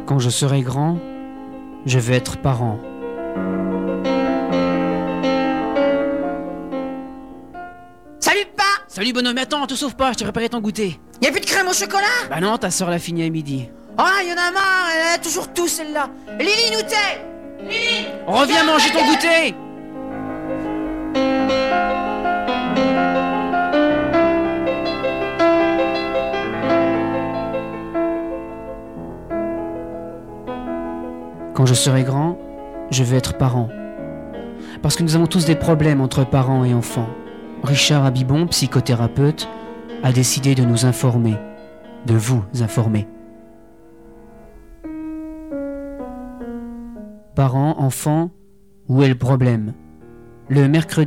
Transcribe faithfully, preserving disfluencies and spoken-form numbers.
Quand je serai grand, je veux être parent. Salut pa! Salut bonhomme, mais attends, te sauve pas, je t'ai préparé ton goûter. Y'a plus de crème au chocolat? Bah non, ta soeur l'a fini à midi. Ah, y'en a marre, elle a toujours tout celle-là. Lily, nous t'es! Lily! Reviens manger ton goûter! Quand je serai grand, je veux être parent. Parce que nous avons tous des problèmes entre parents et enfants. Richard Abibon, psychothérapeute, a décidé de nous informer, de vous informer. Parents, enfants, où est le problème? Le mercredi